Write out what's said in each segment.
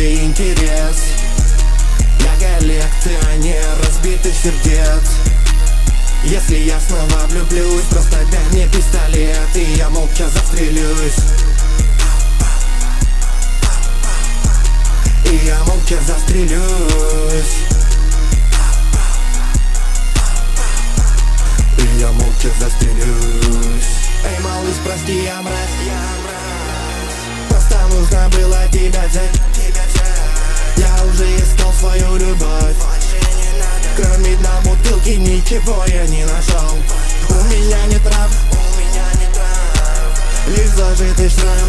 тебе интерес. Я коллекционер разбитых сердец. Если я снова влюблюсь, просто дай мне пистолет, и я молча застрелюсь. И я молча застрелюсь. И я молча застрелюсь. Эй, малыш, прости, я мразь. Просто нужно было тебя взять. Я уже искал свою любовь. Кроме дна бутылки ничего я не нашел. У меня нет трав, лишь зажитый шрам.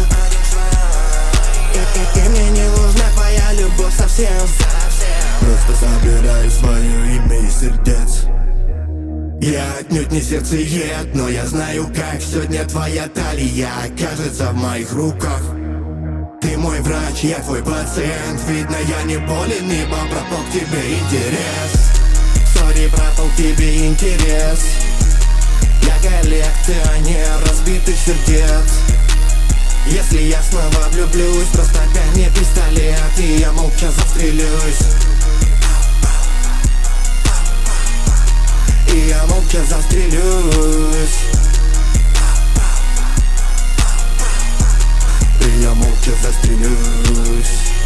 И мне не нужна твоя любовь совсем. Просто собираю свое имя из сердец. Я отнюдь не сердцеед, но я знаю, как сегодня твоя талия окажется в моих руках. Ты мой врач, я твой пациент. Видно, я не болен, ибо пропал к тебе интерес. Сори, пропал к тебе интерес. Я коллекционер разбитых сердец. Если я снова влюблюсь, просто дай мне пистолет, и я молча застрелюсь. И я молча застрелюсь. И я молча застрелюсь.